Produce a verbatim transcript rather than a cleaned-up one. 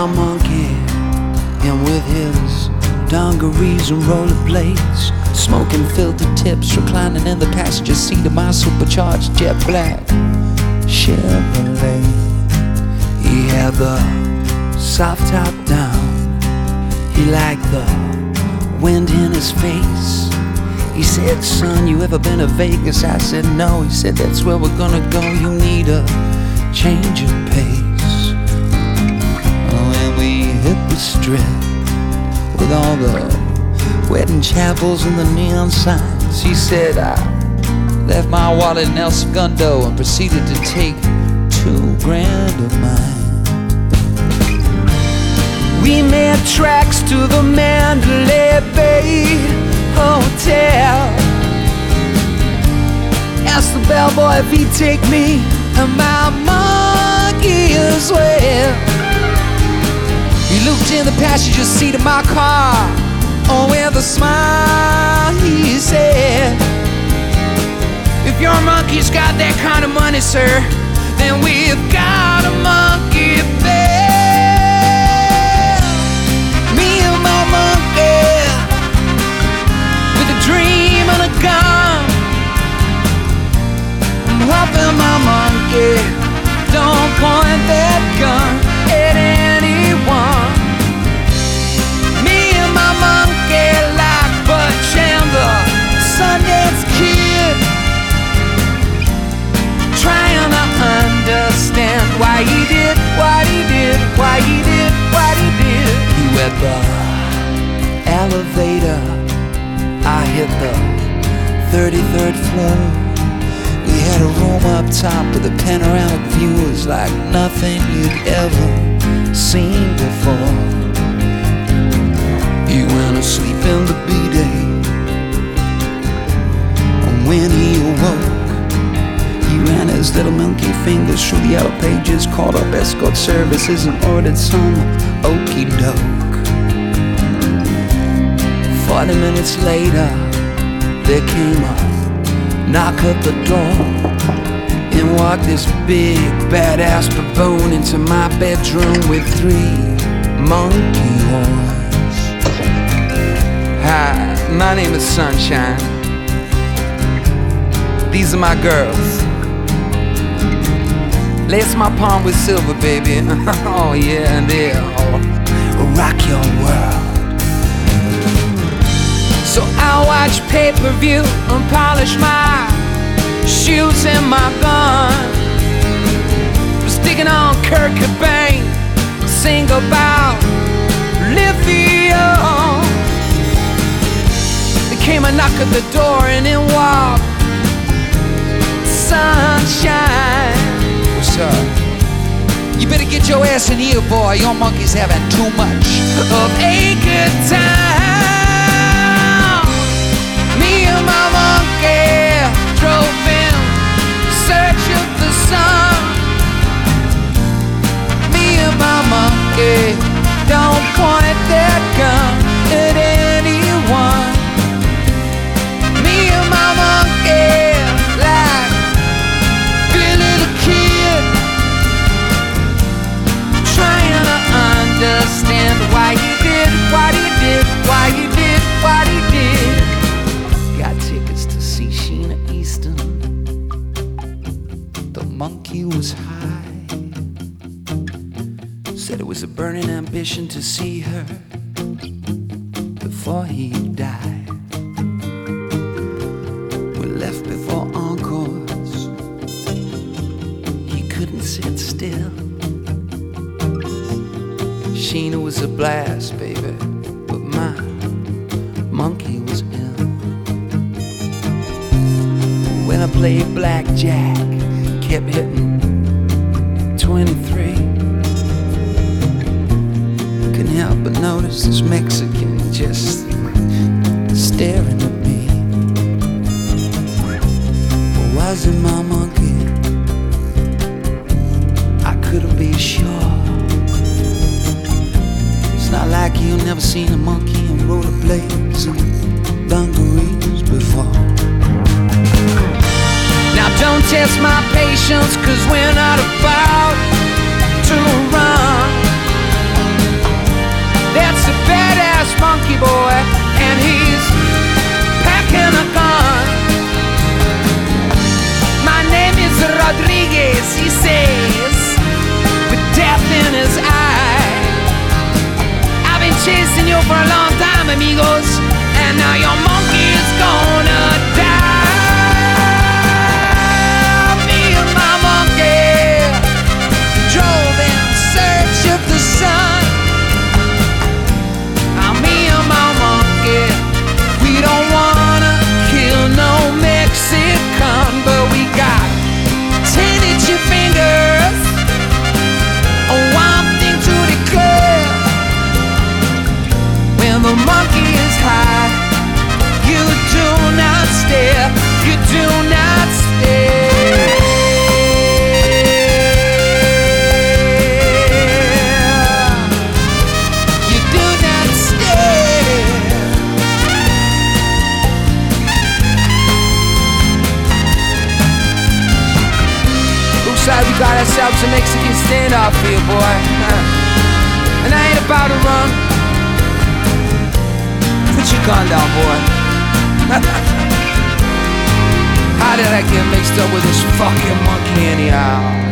my monkey, and with his dungarees and rollerblades, smoking filter tips, reclining in the passenger seat of my supercharged jet black Chevrolet. He had the soft top down, he liked the wind in his face. He said, son, you ever been to Vegas? I said, no. He said, that's where we're gonna go, you need a change of pace. Oh, and we hit the strip with all the wedding chapels and the neon signs. He said, I left my wallet in El Segundo and proceeded to take two grand of mine. We made tracks to the Mandalay Bay Hotel. Asked the bellboy if he'd take me and my monkey as well. He looked in the passenger seat of my car. Oh, with a smile he said, if your monkey's got that kind of money, sir, then we've got a monkey bell. Me and my monkey, with a dream and a gun. I'm hoping my monkey don't point that gun at anyone. Me and my monkey like Butch and the Sundance Kid, trying to understand why he did what he did, why he did what he did. He went the elevator, I hit the thirty-third floor. We had a room up top with a panoramic view. It was like nothing you'd ever seen before. He went asleep in the B-Day, and when he awoke, he ran his little monkey fingers through the yellow pages, called up escort services and ordered some okey doke. Forty minutes later, there came a knock at the door, and walked this big badass baboon into my bedroom with three monkey horns. Hi, my name is Sunshine. These are my girls. Lace my palm with silver, baby. Oh yeah, and they'll rock your world. So I'll watch pay-per-view and polish my shoes and my gun. Sticking on Kurt Cobain, sing about lithium. There came a knock at the door and in walked Sunshine. What's up? You better get your ass in here, boy. Your monkey's having too much of a good time. Me and my monkey drove in search of the sun. Me and my monkey don't point that gun at anyone. Me and my monkey like be a little kid, trying to understand why he did what he did, why he did what he did. Got tickets to see Sheena Easton. The monkey was high. Said it was a burning ambition to see her before he died. We left before encores. He couldn't sit still. Sheena was a blast, baby, but my monkey was ill. When I played blackjack, kept hitting twenty-three. Couldn't help but notice this Mexican just staring at me. But was it my monkey? I couldn't be sure. It's not like you never seen a monkey in rollerblades and dungarees before. Now don't test my patience, cause we're not about to run. out some Mexican standoff for you, boy. And I ain't about to run. Put your gun down, boy. How did I get mixed up with this fucking monkey anyhow?